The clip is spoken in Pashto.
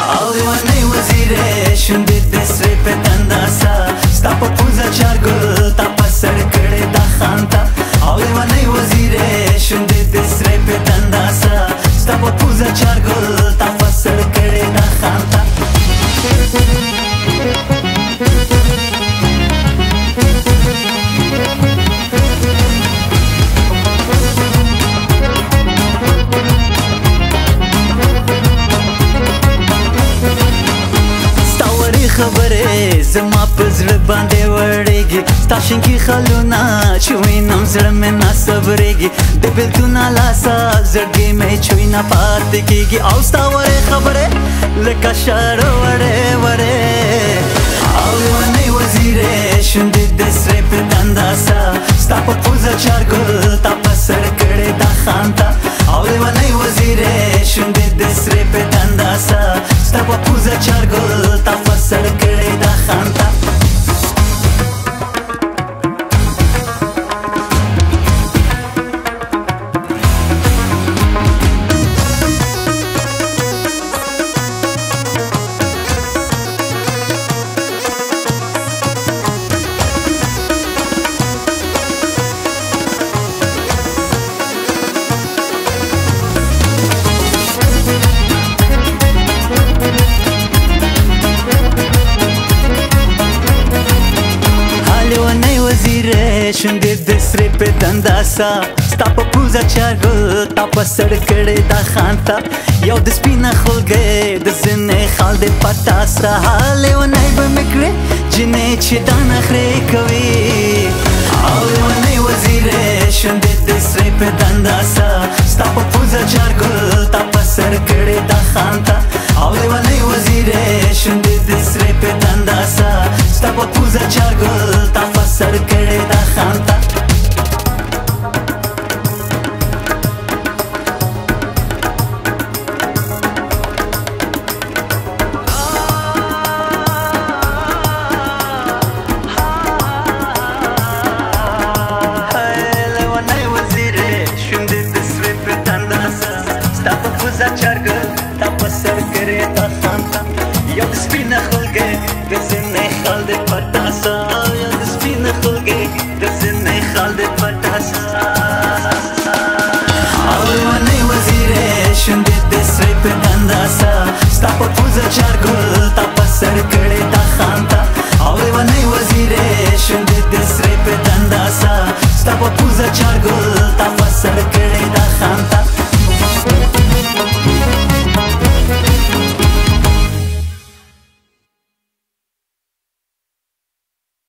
او لیونی وزیره شونډې دې سرې په تنداسا ستا په پوزه چارګل تا په سر کړې دا خانتا او لیونی وزیره شونډې دې سرې په تنداسا ستا په پوزه چارګل تا په سر کړې دا خانتا خبره زما په زړه باندې وړېږي ستا شینکي خالونه چې وینم زړه مې نه صبرېږي د بېلتون لاسه زړګی مې چوی نه پاتې کېږي او ستا وړې خبرې لکه شاړه وړې وړې او لیونۍ وزیرې شونډې دې سرې په تنداسا ستا په پوزه چارګل تا په سر کړې دا خانتا او لیونۍ وزیرې شونډې دې سرې په تنداسا ستا په پوزه چارګل تا په سر کړې دا خانتا شونډې دې سرې په تنداسا ستا په پوزه چارګل تا په سر کړې دا خانتا یو د سپینه خولګۍ د زنې خال دې پټا سره لیونی به مې کړې جنې چې دا نخرې کوي او لیونۍ وزیرې شونډې دې سرې په تنداسا ستا په پوزه چارګل تا په سر کړې دا خانتا او لیونۍ وزیرې شونډې دې سرې په تنداسا ستا په پوزه چارګل تا په سر کړې دا خانتا چارګل تا په سر کړې دا خانتا یو د سپینه خولګۍ د زنې خال دې پټاسا یو د سپینه خولګۍ د زنې خال دې پټاسا او لیونۍ وزیرې شونډې دې سرې په تنداسا ستا په پوزه چارګل تا په سر کړې دا خانتا او لیونۍ وزیرې شونډې دې سرې په تنداسا ستا په پوزه چارګل